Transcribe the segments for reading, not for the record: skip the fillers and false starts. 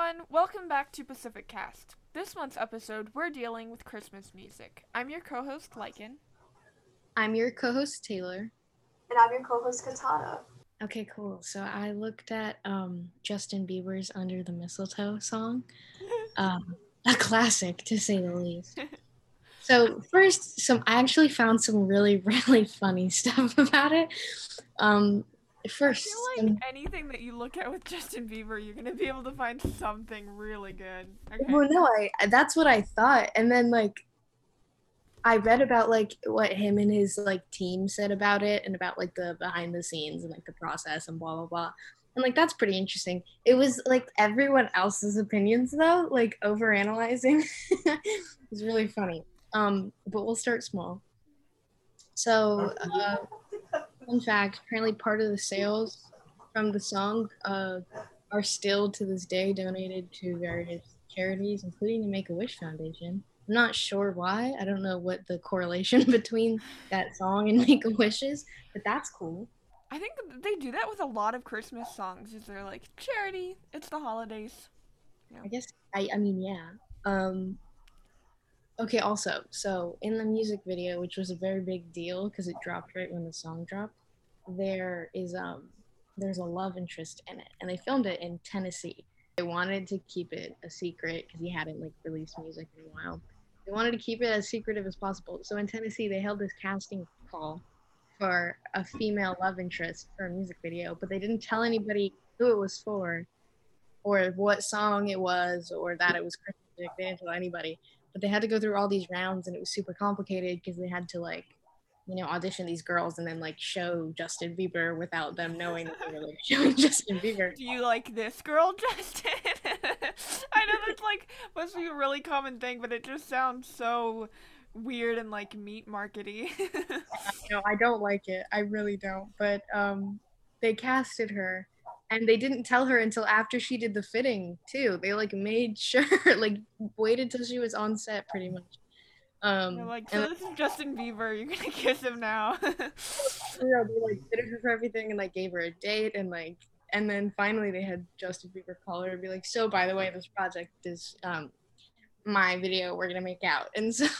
everyone, welcome back to Pacific Cast. This month's episode, we're dealing with Christmas music. I'm your co-host, Lycan. I'm your co-host Taylor. And I'm your co-host Katana. Okay, cool. So I looked at Justin Bieber's "Under the Mistletoe" song, a classic to say the least. So first, I actually found some really really funny stuff about it. First, I feel like anything that you look at with Justin Bieber, you're gonna be able to find something really good. Okay. well, no, that's what I thought, and then I read about what him and his team said about it and about the behind the scenes and the process and blah blah blah. And that's pretty interesting. It was everyone else's opinions though, over analyzing. It was really funny. But we'll start small. So fun fact, apparently part of the sales from the song are still to this day donated to various charities, including the Make-A-Wish Foundation. I'm not sure why. I don't know what the correlation between that song and Make-A-Wish is, but that's cool. I think they do that with a lot of Christmas songs. Is they're like charity? It's the holidays. Yeah. I guess I mean yeah. Okay. Also, so in the music video, which was a very big deal because it dropped right when the song dropped, there's a love interest in it, and they filmed it in Tennessee. They wanted to keep it a secret because he hadn't released music in a while. They wanted to keep it as secretive as possible. So in Tennessee, they held this casting call for a female love interest for a music video, but they didn't tell anybody who it was for, or what song it was, or that it was Christmas music. They didn't tell anybody. But they had to go through all these rounds, and it was super complicated because they had to audition these girls and then show Justin Bieber without them knowing that they were showing Justin Bieber. Do you like this girl, Justin? I know that's must be a really common thing, but it just sounds so weird and meat markety. No, I don't like it. I really don't. But they casted her, and they didn't tell her until after she did the fitting too. They made sure, waited till she was on set pretty much. They're so this is Justin Bieber. You're gonna kiss him now. They fitted her for everything and gave her a date and then finally they had Justin Bieber call her and be like, so by the way, this project is my video. We're gonna make out. And so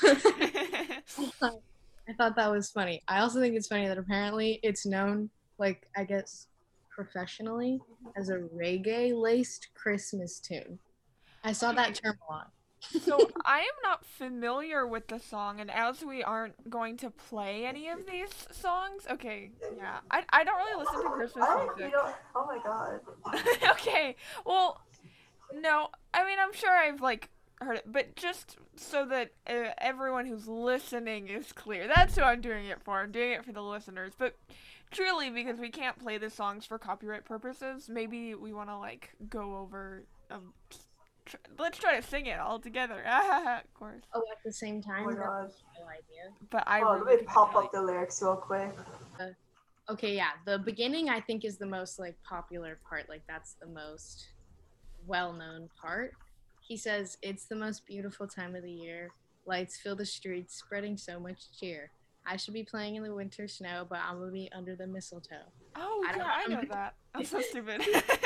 I thought that was funny. I also think it's funny that apparently it's known, I guess, professionally as a reggae-laced Christmas tune. I saw that term a lot. So I am not familiar with the song, and as we aren't going to play any of these songs, okay, yeah, I don't really listen to Christmas music. Oh my god. Okay, well, no, I mean I'm sure I've heard it, but just so that everyone who's listening is clear, that's who I'm doing it for. I'm doing it for the listeners, but truly because we can't play the songs for copyright purposes, maybe we want to go over. Let's try to sing it all together. Of course. Oh, at the same time? Oh my god. No idea. But I let me pop up the lyrics real quick. Okay, yeah. The beginning, I think, is the most popular part. That's the most well-known part. He says, "It's the most beautiful time of the year. Lights fill the streets, spreading so much cheer. I should be playing in the winter snow, but I'm gonna be under the mistletoe." Oh, I know that. I'm so stupid.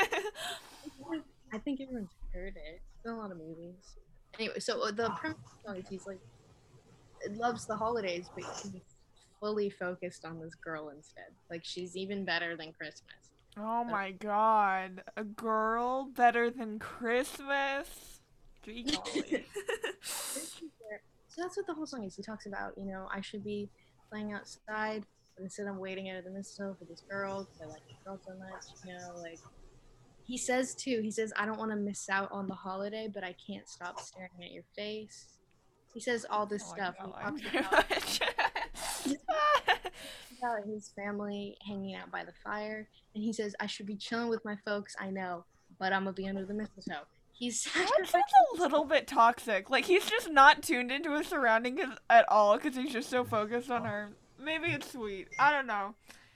I think everyone's heard it. It's in a lot of movies. Anyway, so the premise of the song is it loves the holidays, but he's fully focused on this girl instead. She's even better than Christmas. Oh my god. A girl better than Christmas? Gee golly. So that's what the whole song is. He talks about, I should be playing outside, but instead I'm waiting under the mistletoe for this girl because I like this girl so much, He says, I don't want to miss out on the holiday, but I can't stop staring at your face. He says all this stuff. He talks about his family hanging out by the fire. And he says, I should be chilling with my folks, I know, but I'm going to be under the mistletoe. That sounds a little bit toxic. He's just not tuned into his surroundings at all because he's just so focused on her. Maybe it's sweet. I don't know.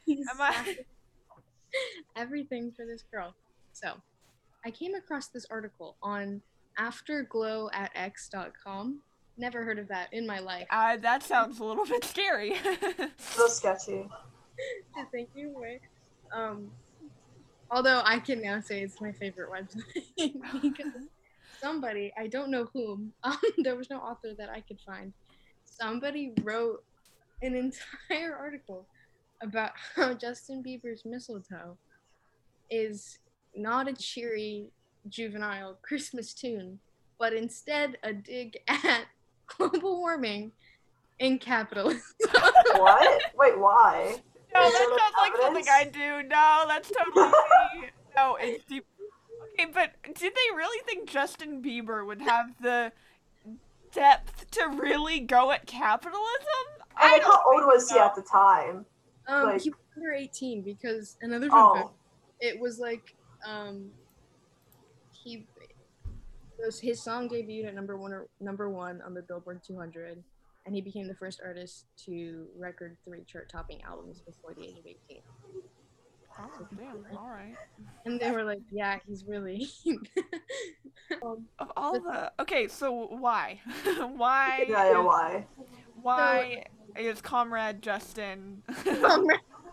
Everything for this girl. So, I came across this article on afterglow@x.com. Never heard of that in my life. That sounds a little bit scary. A little sketchy. Thank you. Although I can now say it's my favorite website because somebody, I don't know whom, there was no author that I could find. Somebody wrote an entire article about how Justin Bieber's Mistletoe is not a cheery, juvenile Christmas tune, but instead a dig at global warming and capitalism. What? Wait, why? No, Is there, that sounds like something I evidence? do. No, that's totally me. No, it's deep. Okay, but did they really think Justin Bieber would have the depth to really go at capitalism? And I like, how don't old was he so. at the time? Like- He was under 18 because another fun fact, Oh, it was like he his song debuted at number one on the Billboard 200, and he became the first artist to record 3 chart-topping albums before the age of 18. Oh, damn. All right. And they were like, "Yeah, he's really." Of all the okay, so why? why? yeah, why? Why is Comrade Justin Some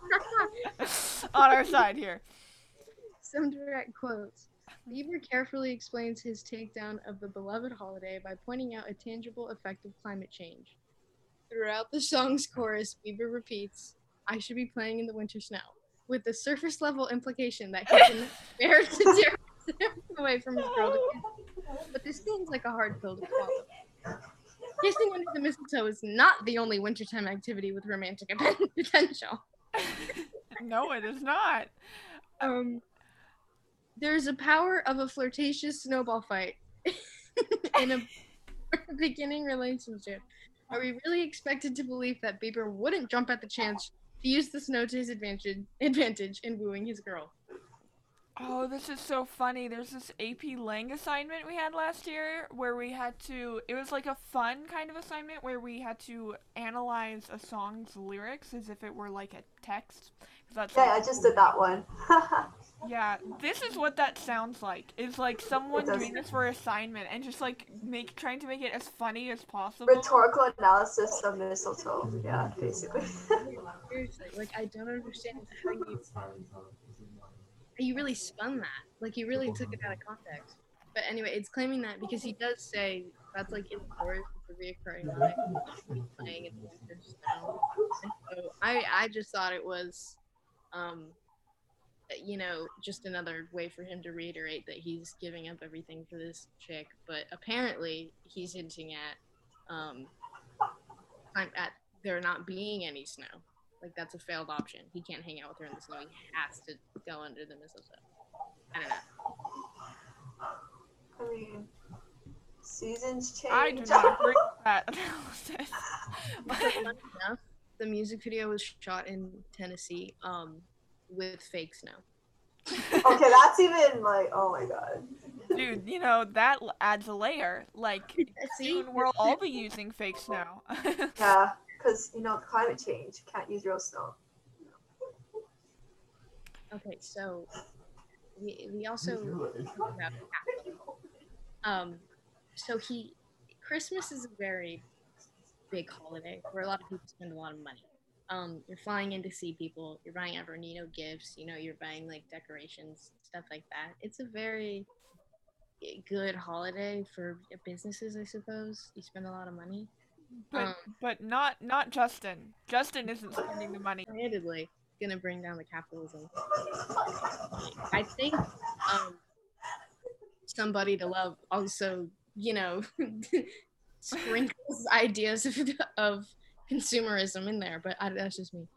on our side here? direct quotes. Bieber carefully explains his takedown of the beloved holiday by pointing out a tangible effect of climate change. Throughout the song's chorus, Bieber repeats, "I should be playing in the winter snow," with the surface level implication that he can bear to tear away from his girl. But this seems like a hard pill to swallow. Kissing under the mistletoe is not the only wintertime activity with romantic potential. No, it is not. There's a power of a flirtatious snowball fight in a beginning relationship. Are we really expected to believe that Bieber wouldn't jump at the chance to use the snow to his advantage in wooing his girl? Oh, this is so funny. There's this AP Lang assignment we had last year where we had to, it was like a fun kind of assignment where we had to analyze a song's lyrics as if it were like a text. 'Cause that's Yeah, like, I just did that one. yeah, this is what that sounds like. It's like someone It does. doing this for assignment and just like trying to make it as funny as possible. Rhetorical analysis of mistletoe. Yeah, basically. Seriously, like I don't understand how you really spun that. Like you really took it out of context. But anyway, it's claiming that because he does say that's like in the chorus, it's a reoccurring line, playing in the winter snow. And so I just thought it was, just another way for him to reiterate that he's giving up everything for this chick. But apparently, he's hinting at there not being any snow. Like that's a failed option. He can't hang out with her in the snow. He has to go under the mistletoe. I don't know. I mean, seasons change. I do not agree with that analysis. Funny enough, the music video was shot in Tennessee, with fake snow. Okay, that's even like, oh my god. Dude, that adds a layer. Like, See? soon we'll all be using fake snow. Yeah, because climate change. Can't use real snow. Okay, so we also talked about Christmas is a very big holiday where a lot of people spend a lot of money. You're flying in to see people, you're buying everyone, gifts, you're buying like decorations, stuff like that. It's a very good holiday for businesses, I suppose. You spend a lot of money. But not Justin. Justin isn't spending the money. Admittedly, gonna bring down the capitalism. I think Somebody to Love also, sprinkles ideas of consumerism in there, but that's just me.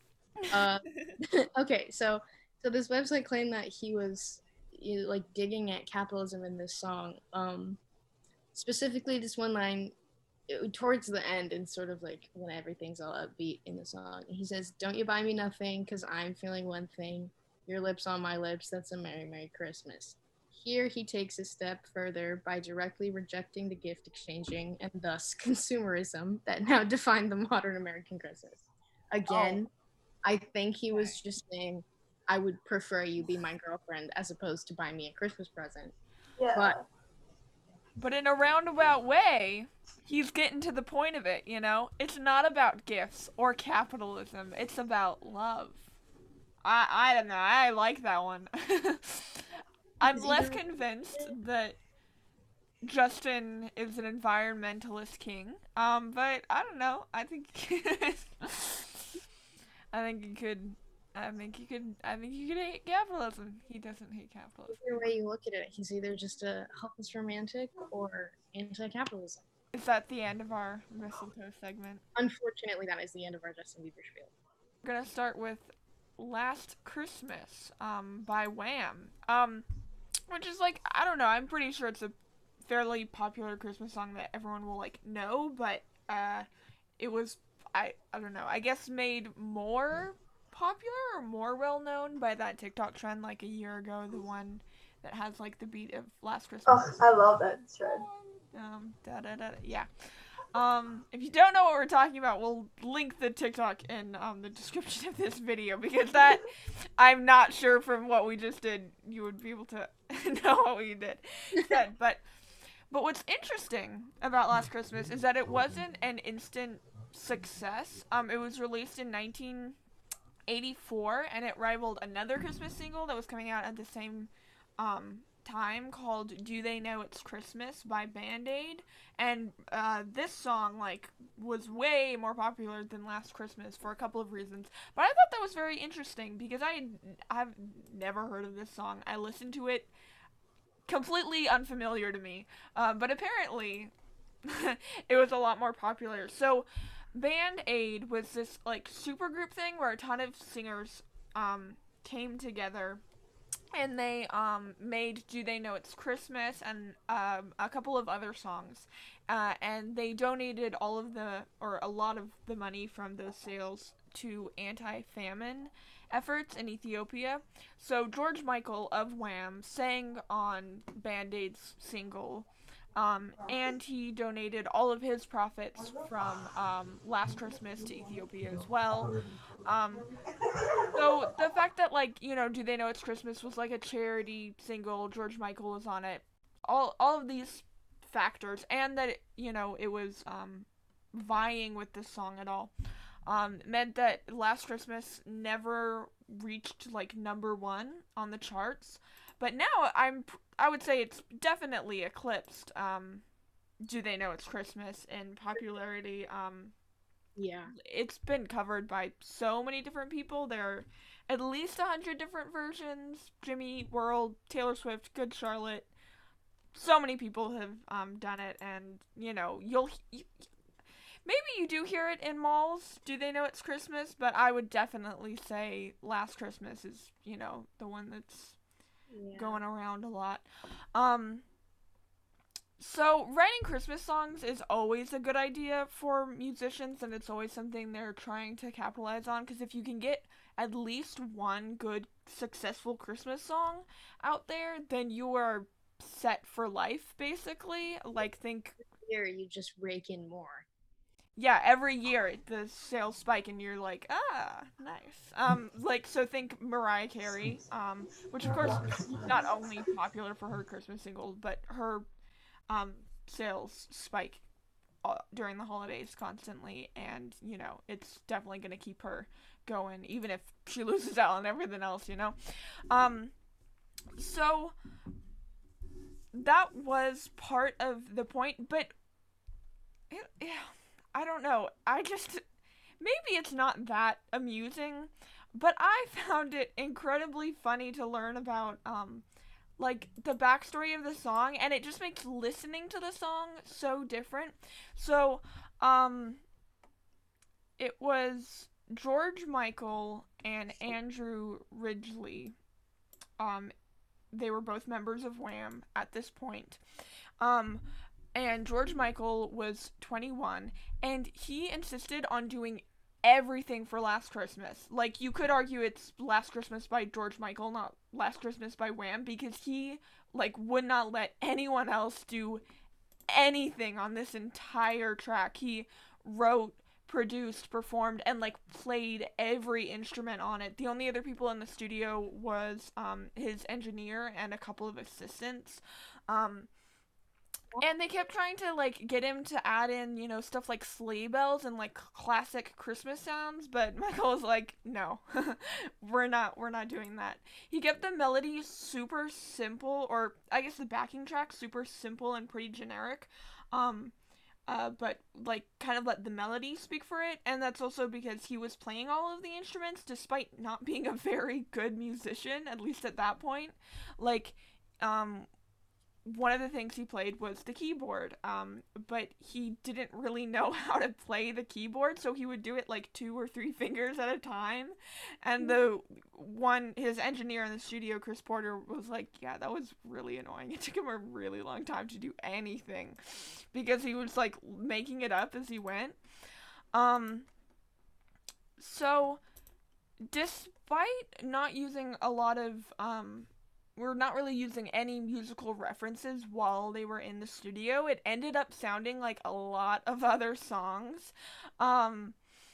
Okay, so this website claimed that he was digging at capitalism in this song. Specifically, this one line towards the end, and sort of like when everything's all upbeat in the song, he says, "Don't you buy me nothing, 'cause I'm feeling one thing. Your lips on my lips, that's a Merry, Merry Christmas." Here he takes a step further by directly rejecting the gift exchanging and thus consumerism that now define the modern American Christmas. Again, I think he was just saying, I would prefer you be my girlfriend as opposed to buy me a Christmas present. Yeah. But in a roundabout way, he's getting to the point of it, It's not about gifts or capitalism. It's about love. I don't know. I like that one. I'm less convinced that Justin is an environmentalist king. But I don't know. I think I think he could. I think he could. I think he could hate capitalism. He doesn't hate capitalism. Either way you look at it, he's either just a helpless romantic or anti-capitalism. Is that the end of our mistletoe segment? Unfortunately, that is the end of our Justin Bieber spiel. We're gonna start with "Last Christmas" by Wham. Which is like, I don't know. I'm pretty sure it's a fairly popular Christmas song that everyone will like know, but it was I don't know. I guess made more popular or more well known by that TikTok trend like a year ago, the one that has like the beat of Last Christmas. Oh, I love that thread. Yeah. If you don't know what we're talking about, we'll link the TikTok in the description of this video, because that, I'm not sure from what we just did you would be able to know what we did. But what's interesting about Last Christmas is that it wasn't an instant success. It was released in 1984, and it rivaled another Christmas single that was coming out at the same time called "Do They Know It's Christmas" by Band Aid, and this song like was way more popular than Last Christmas for a couple of reasons. But I thought that was very interesting because I've never heard of this song. I listened to it, completely unfamiliar to me, but apparently it was a lot more popular. So Band Aid was this like supergroup thing where a ton of singers came together, and they made "Do They Know It's Christmas" and a couple of other songs, and they donated a lot of the money from those sales to anti-famine efforts in Ethiopia. So George Michael of Wham sang on Band Aid's single, and he donated all of his profits from Last Christmas to Ethiopia as well. So the fact that like, "Do They Know It's Christmas" was like a charity single, George Michael was on it, all of these factors, and that it was vying with this song at all, meant that Last Christmas never reached like #1 on the charts. But now I would say it's definitely eclipsed "Do They Know It's Christmas" in popularity. Yeah. It's been covered by so many different people. There are at least 100 different versions. Jimmy Eat World, Taylor Swift, Good Charlotte. So many people have done it, and maybe you do hear it in malls. "Do They Know It's Christmas?" But I would definitely say Last Christmas is the one that's going around a lot. So writing Christmas songs is always a good idea for musicians, and it's always something they're trying to capitalize on, because if you can get at least one good, successful Christmas song out there, then you are set for life, basically. Like, think... Here, you just rake in more. Yeah, every year the sales spike and you're like, nice. So think Mariah Carey, which of course is not only popular for her Christmas singles, but her sales spike during the holidays constantly, and it's definitely gonna keep her going even if she loses out on everything else. So that was part of the point, but I don't know. Maybe it's not that amusing, but I found it incredibly funny to learn about, like, the backstory of the song, and it just makes listening to the song so different. So, it was George Michael and Andrew Ridgeley. They were both members of Wham at this point. And George Michael was 21, and he insisted on doing everything for Last Christmas. Like, you could argue it's Last Christmas by George Michael, not Last Christmas by Wham, because he, like, would not let anyone else do anything on this entire track. He wrote, produced, performed, and, like, played every instrument on it. The only other people in the studio was his engineer and a couple of assistants. And they kept trying to like get him to add in, you know, stuff like sleigh bells and like classic Christmas sounds, but Michael was like, "No. we're not doing that." He kept the melody super simple, or I guess the backing track super simple and pretty generic. Um but like kind of let the melody speak for it, and that's also because he was playing all of the instruments despite not being a very good musician, at least at that point. Like um one of the things he played was the keyboard, but he didn't really know how to play the keyboard, so he would do it like 2 or 3 fingers at a time. And his engineer in the studio, Chris Porter, was like, yeah, that was really annoying. It took him a really long time to do anything because he was like making it up as he went. Um, so despite not using a lot of, we're not really using any musical references while they were in the studio. It ended up sounding like a lot of other songs. Um,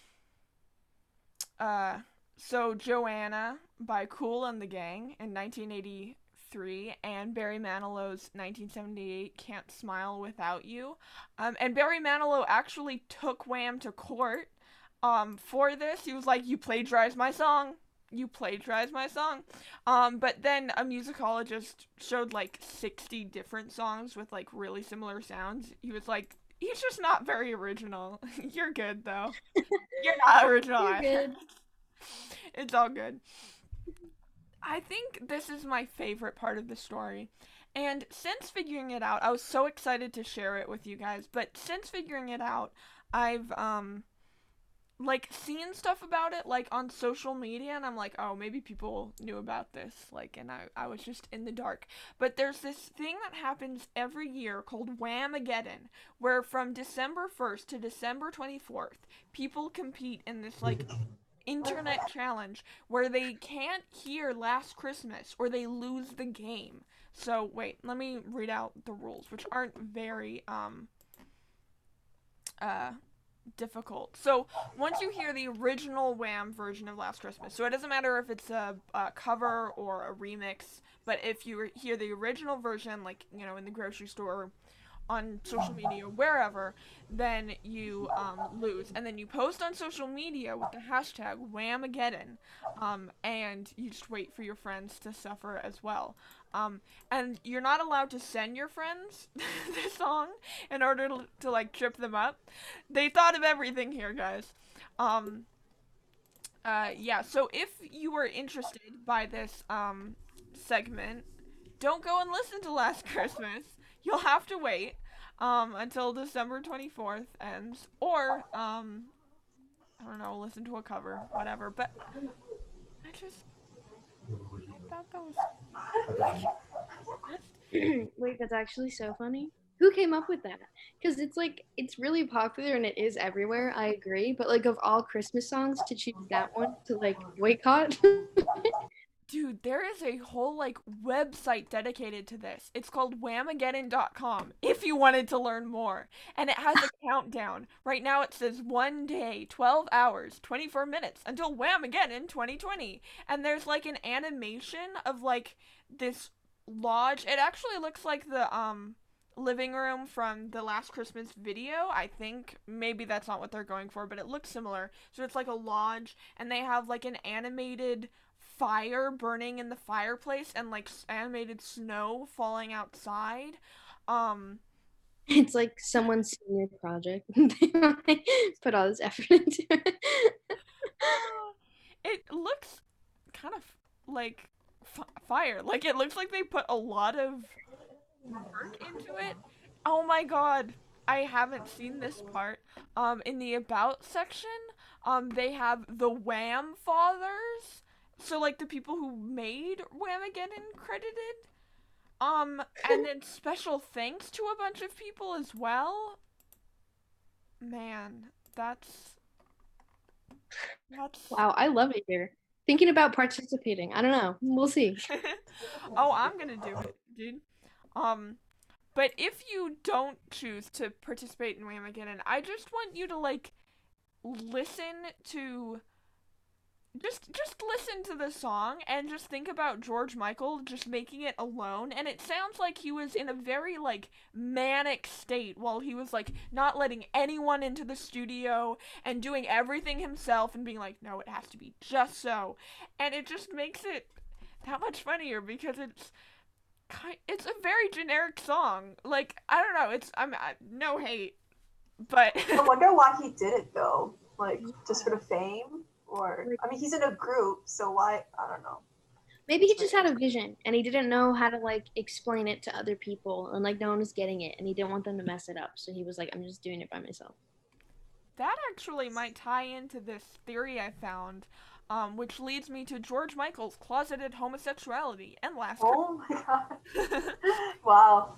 uh, so Joanna by Kool and the Gang in 1983, and Barry Manilow's 1978 Can't Smile Without You. And Barry Manilow actually took Wham to court for this. He was like, "You plagiarized my song. You plagiarized my song." But then a musicologist showed like 60 different songs with like really similar sounds. He was like, "He's just not very original." You're good though. You're not original. You're good. It's all good. I think this is my favorite part of the story. And since figuring it out, I was so excited to share it with you guys, but since figuring it out, I've like seen stuff about it like on social media, and I'm like, oh, maybe people knew about this, like, and I was just in the dark. But there's this thing that happens every year called Whamageddon, where from December 1st to December 24th, people compete in this like internet challenge where they can't hear Last Christmas or they lose the game. So wait, let me read out the rules, which aren't very uh difficult. So once you hear the original Wham version of Last Christmas, so it doesn't matter if it's a cover or a remix, but if you hear the original version, like, you know, in the grocery store, on social media, wherever, then you lose. And then you post on social media with the hashtag Whamageddon, and you just wait for your friends to suffer as well. And you're not allowed to send your friends the song in order to like trip them up. They thought of everything here, guys. Yeah, so if you were interested by this segment, don't go and listen to Last Christmas. You'll have to wait until December 24th ends, or I don't know, listen to a cover, whatever. But I thought that was Wait, that's actually so funny. Who came up with that? Because it's like it's really popular and it is everywhere. I agree, but like of all Christmas songs to choose that one to like boycott. Dude, there is a whole like website dedicated to this. It's called whamageddon.com if you wanted to learn more. And it has a countdown. Right now it says 1 day, 12 hours, 24 minutes until Whamageddon 2020. And there's like an animation of like this lodge. It actually looks like the living room from the Last Christmas video. I think maybe that's not what they're going for, but it looks similar. So it's like a lodge, and they have like an animated fire burning in the fireplace and like animated snow falling outside. Um It's like someone's senior project. They like, put all this effort into it. it looks kind of like fire. Like it looks like they put a lot of work into it. Oh my god. I haven't seen this part. In the about section, they have the Wham fathers. So like the people who made Whamageddon credited. And then special thanks to a bunch of people as well. Man, that's Wow, I love it here. Thinking about participating. I don't know. We'll see. Oh, I'm gonna do it, dude. But if you don't choose to participate in Whamageddon, I just want you to like listen to just listen to the song and just think about George Michael just making it alone, and it sounds like he was in a very like manic state while he was like not letting anyone into the studio and doing everything himself and being like, no, it has to be just so. And it just makes it that much funnier because it's a very generic song. Like, I don't know, no hate, but I wonder why he did it though. Like just for Yeah. the fame, or Like, I mean, he's in a group, so why? I don't know. maybe he It's just weird. had a vision and he didn't know how to like explain it to other people and like no one was getting it and he didn't want them to mess it up. So he was like, I'm just doing it by myself. that actually might tie into this theory I found, which leads me to George Michael's closeted homosexuality and Last Oh my god! Christmas. Wow.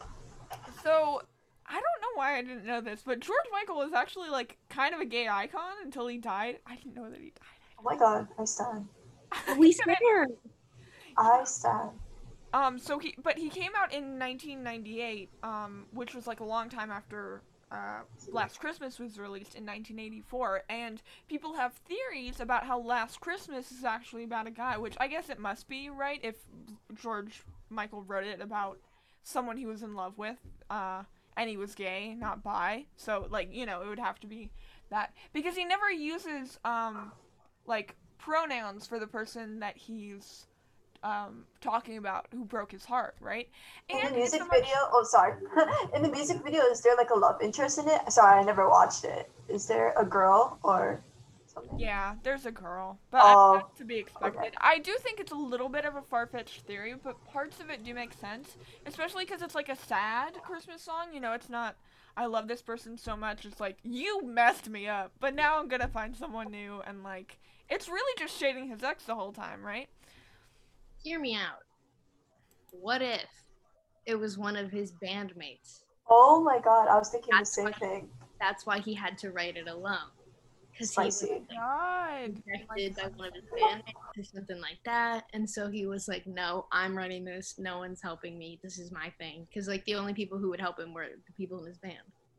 So, I don't know why I didn't know this, but George Michael was actually like kind of a gay icon until he died. I didn't know that he Oh my god! I stand. died. We stand. I stand. But he came out in 1998, which was like a long time after Last Christmas was released in 1984, and people have theories about how Last Christmas is actually about a guy, which I guess it must be, right? If George Michael wrote it about someone he was in love with, and he was gay, not bi, so like it would have to be that because he never uses like pronouns for the person that he's talking about who broke his heart, right? In the And it's music a video, much oh sorry. In the music video, is there like a love interest in it? Sorry, I never watched it. Is there a girl or something? yeah, there's a girl, but Oh, that's to be okay. expected. I do think it's a little bit of a far-fetched theory, but parts of it do make sense, especially because it's like a sad Christmas song. It's not. I love this person so much. It's like you messed me up, but now I'm gonna find someone new, and like it's really just shading his ex the whole time, right? Hear me out. What if it was one of his bandmates? Oh my god, I was thinking the That's same why thing. that's why he had to write it alone. Because he was Spicy. God. rejected by one of his bandmates or something like that. And so he was like, no, I'm writing this. No one's helping me. This is my thing. Because like the only people who would help him were the people in his band.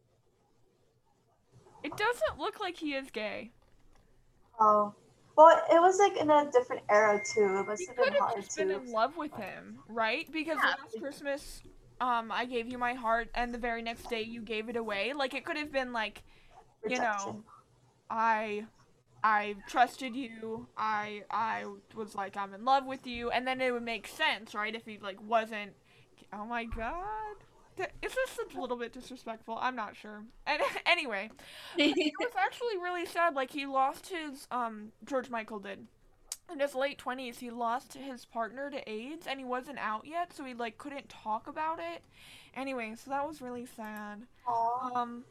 It doesn't look like he is gay. Oh. Well, it was like in a different era too. It must He have could been have hard just been to in love with him, right? Because Yeah. last Christmas, I gave you my heart, and the very next day you gave it away. Like it could have been like, you know, rejection. I, I trusted you. I was like I'm in love with you, and then it would make sense, right? If he like wasn't. Oh my god. Is this a little bit disrespectful? I'm not sure. And anyway, but it was actually really sad. Like he lost his George Michael did in his late 20s. He lost his partner to AIDS and he wasn't out yet, so he like couldn't talk about it. Anyway, so that was really sad. Aw. um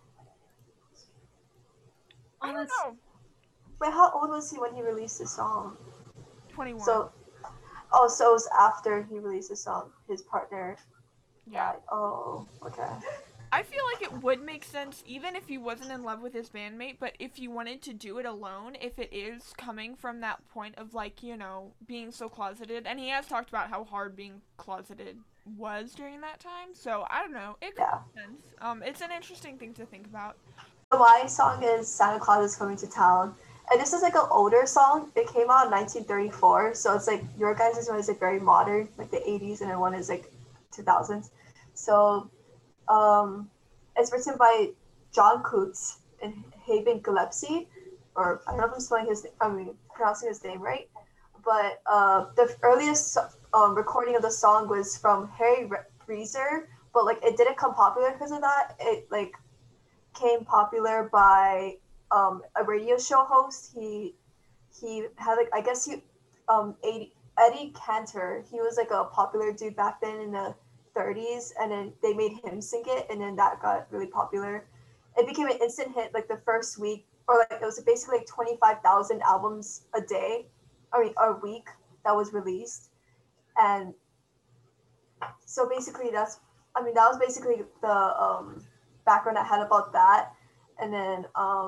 I don't Honest, know. Wait, how old was he when he released the song? 21. So, oh, so it was after he released the song, his partner Yeah, died. Oh, okay. I feel like it would make sense even if he wasn't in love with his bandmate, but if you wanted to do it alone, if it is coming from that point of like, being so closeted, and he has talked about how hard being closeted was during that time, so I don't know, it could Yeah. make sense. It's an interesting thing to think about. My song is Santa Claus is Coming to Town. And this is like an older song. It came out in 1934. So it's like your guys' one is like very modern, like the 80s, and then one is like 2000s. So it's written by John Coots and Haven Gillespie, or I don't know if I'm pronouncing his name right. But the earliest recording of the song was from Harry Reeser, but like it didn't come popular because of that. It like came popular by a radio show host. He had like I guess Eddie Cantor. He was like a popular dude back then in the 30s, and then they made him sing it, and then that got really popular. It became an instant hit like the first week, or like it was basically like 25,000 albums a day, I mean a week that was released, and so basically that was basically the background I had about that. And then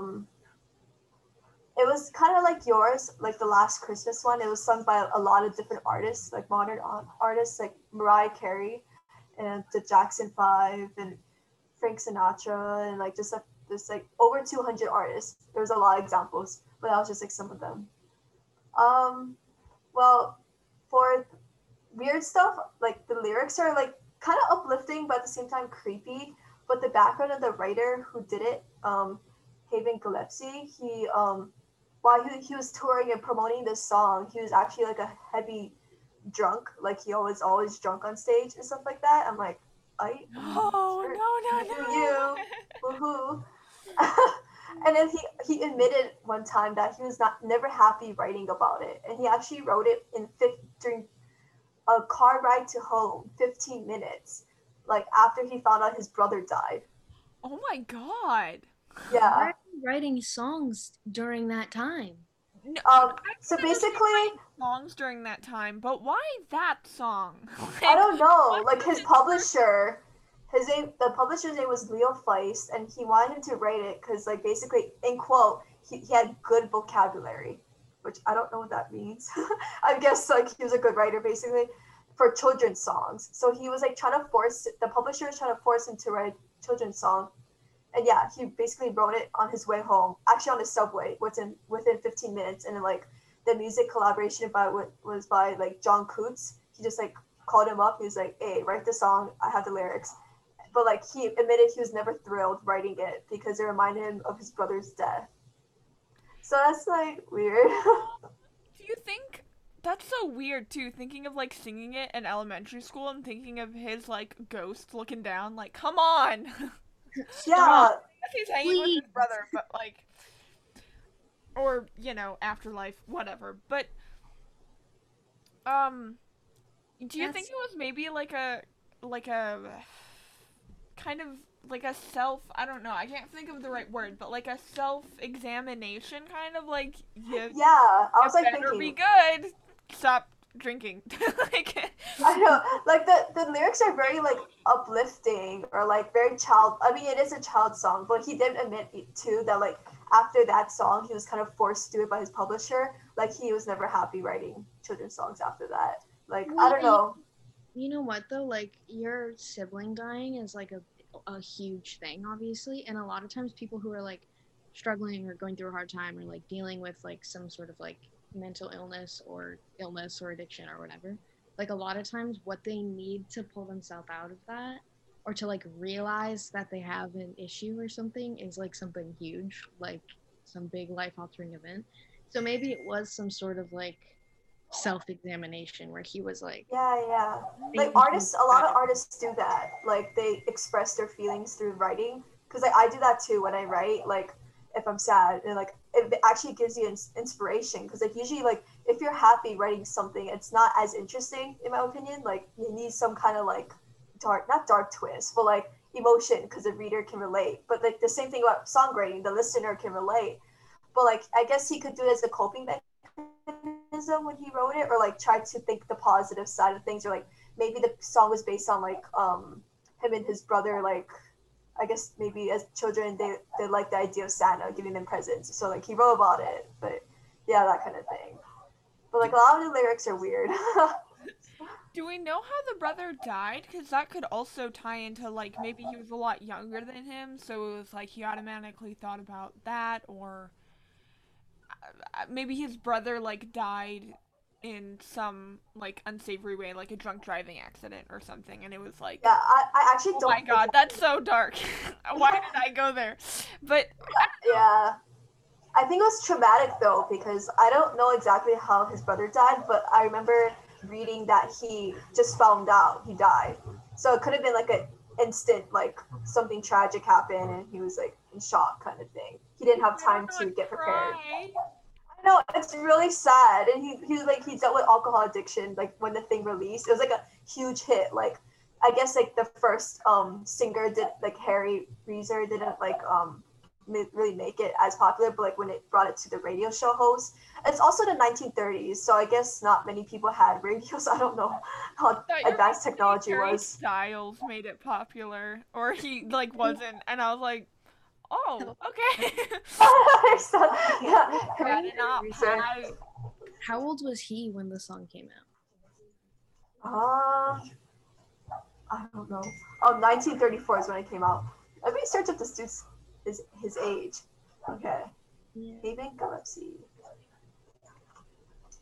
it was kind of like yours, like the Last Christmas one. It was sung by a lot of different artists, like modern artists, like Mariah Carey and the Jackson Five and Frank Sinatra, and like just like over 200 artists. There's a lot of examples, but that was just like some of them. Um, well, for weird stuff, like the lyrics are like kind of uplifting, but at the same time creepy. But the background of the writer who did it, Haven Gillespie, while he was touring and promoting this song, he was actually like a heavy drunk. Like he always drunk on stage and stuff like that. I'm like, Oh, sure, no, you no, do no. you, woohoo. And then he admitted one time that he was not never happy writing about it, and he actually wrote it during a car ride to home, 15 minutes, like after he found out his brother died. Oh my god. Why Yeah. are you writing songs during that time? No, I So can understand basically, writing songs during that time, but why that song? I Like, don't know. what Like was his his publisher, the publisher's name was Leo Feist, and he wanted him to write it because, like, basically, in quote, he had good vocabulary, which I don't know what that means. I guess like he was a good writer, basically, for children's songs. So he was like trying to force the publisher was trying to force him to write a children's song, and yeah, he basically wrote it on his way home, actually on the subway, within 15 minutes, and then like the music collaboration was by like John Coots. He just like called him up. He was like, "Hey, write the song. I have the lyrics." But like he admitted he was never thrilled writing it because it reminded him of his brother's death. So that's like weird. Do you think that's so weird too? Thinking of like singing it in elementary school and thinking of his like ghost looking down, like, come on. Stop, Yeah, He's hanging with please. his brother, but like, or afterlife, whatever. But um, do you think That's it was maybe like a kind of like a self, I don't know, I can't think of the right word, but like a self examination, kind of like yeah. I you was like better be thinking, good, stop drinking. Like, I know, like the lyrics are very like uplifting or like very child. I mean, it is a child song, but he did admit too that like after that song, he was kind of forced to do it by his publisher. Like he was never happy writing children's songs after that. Like well, I yeah, don't know. you know what though? Like your sibling dying is like a huge thing, obviously, and a lot of times people who are like struggling or going through a hard time or like dealing with like some sort of like mental illness or addiction or whatever, like a lot of times what they need to pull themselves out of that or to like realize that they have an issue or something is like something huge, like some big life altering event. So maybe it was some sort of like self examination where he was like Yeah, yeah. Like thinking a lot about of artists do that. Like they express their feelings through writing. Cause like I do that too when I write. Like if I'm sad, and like it actually gives you inspiration. Cause like usually like if you're happy writing something, it's not as interesting in my opinion. Like you need some kind of like not dark twist, but like emotion, because the reader can relate. But like the same thing about songwriting, the listener can relate. But like I guess he could do it as a coping mechanism when he wrote it, or like try to think the positive side of things, or like maybe the song was based on like him and his brother, like I guess maybe as children they like the idea of Santa giving them presents, so like he wrote about it. But yeah, that kind of thing. But like do, a lot of the lyrics are weird. do we know how the brother died? Because that could also tie into like maybe he was a lot younger than him, so it was like he automatically thought about that, or maybe his brother like died in some like unsavory way, like a drunk driving accident or something, and it was like, Yeah, I actually oh my don't god, that's so dark. Why did I go there? But yeah, I think it was traumatic though, because I don't know exactly how his brother died, but I remember reading that he just found out he died. So it could have been like an instant, like something tragic happened and he was like in shock kind of thing. He didn't have better time to not get prepared. cry. I know, it's really sad. And he dealt with alcohol addiction like when the thing released. It was like a huge hit. Like I guess like the first singer did, like Harry Reeser didn't like really make it as popular, but like when it brought it to the radio show host. It's also the 1930s, so I guess not many people had radios. I don't know how Thought you were advanced gonna say technology Harry was. Styles made it popular, or he like wasn't, and I was like, oh, okay. So, yeah, Harry Better not Reeser. pout. how old was he when the song came out? Uh, I don't know. Oh, 1934 is when it came out. Let me search up this dude's his age. Okay, Yeah. Haven Gillespie.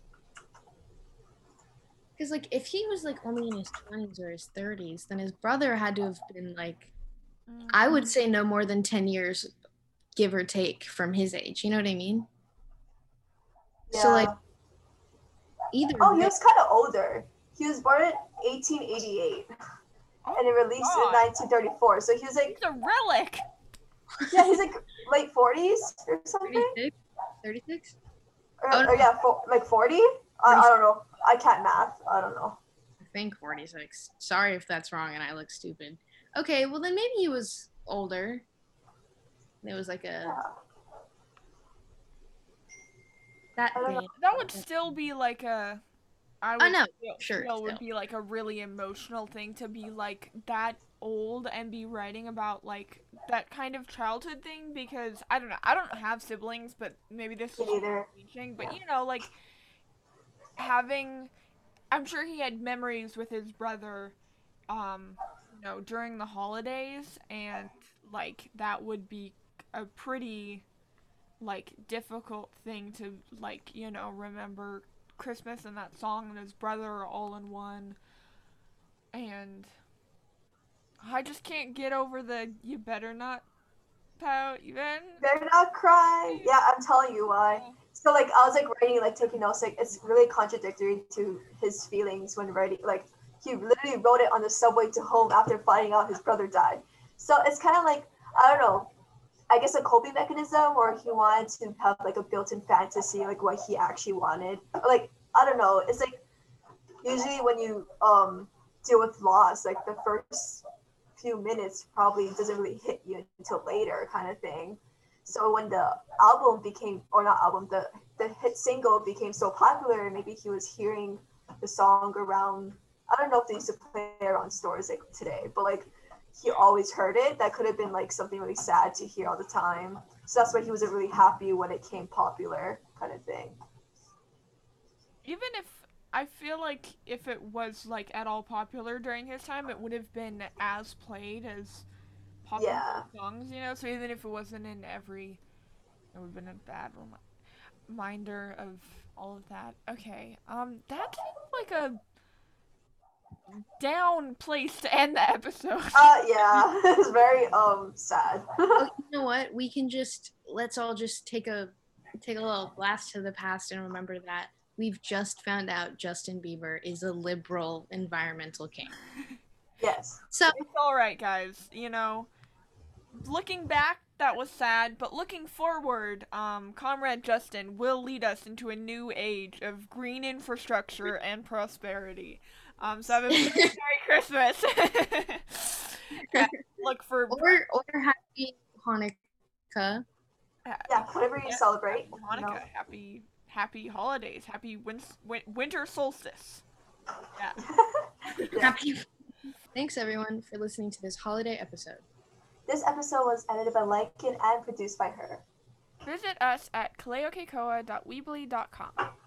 Because like if he was like only in his 20s or his 30s, then his brother had to have been like, I would say no more than 10 years, give or take, from his age. You know what I mean? So like Yeah. either Oh, he way, was kind of older. He was born in 1888 Oh and it released in God. 1934. So he was like, He's a relic. yeah, he's like late 40s or something. 36? 36? Or yeah, like 40? I don't know. I can't math. I don't know. I think 46. Sorry if that's wrong and I look stupid. Okay, well then maybe he was older. It was like a Yeah. that I don't know. band. That would still be like a. I Oh would no, feel, sure. feel would Still. be like a really emotional thing to be like that old and be writing about like that kind of childhood thing because I don't know. I don't have siblings, but maybe this Me is neither. teaching. But you know, like having. I'm sure he had memories with his brother, during the holidays, and like that would be a pretty like difficult thing to like remember Christmas and that song and his brother are all in one, and I just can't get over the you better not pout even. They're not crying. Yeah, I'm telling you why. So like I was like writing, like taking notes, like it's really contradictory to his feelings when writing. Like he literally wrote it on the subway to home after finding out his brother died. So it's kind of like, I don't know, I guess a coping mechanism, or he wanted to have like a built-in fantasy, like what he actually wanted. Like I don't know. It's like usually when you deal with loss, like the first few minutes probably doesn't really hit you until later, kind of thing. So when the album became, or not album, the hit single became so popular, maybe he was hearing the song around. I don't know if they used to play around stores like today, but like he always heard it. That could have been like something really sad to hear all the time. So that's why he wasn't really happy when it came popular, kind of thing. Even if I feel like if it was like at all popular during his time, it would have been as played as popular Yeah. songs. So even if it wasn't in every, it would have been a bad reminder of all of that. Okay, that seems like a down place to end the episode. Yeah, it's very sad. Oh, you know what? We can let's all just take a little blast to the past and remember that we've just found out Justin Bieber is a liberal environmental king. Yes. So It's all right, guys. Looking back, that was sad, but looking forward, Comrade Justin will lead us into a new age of green infrastructure and prosperity. So have a very Merry Christmas. Yeah, look for or happy Hanukkah. Yeah, whatever you celebrate. Hanukkah. You know? Happy holidays. Happy winter solstice. Yeah. Happy. Thanks everyone for listening to this holiday episode. This episode was edited by Lycan and produced by her. Visit us at kaleokekoa.weebly.com.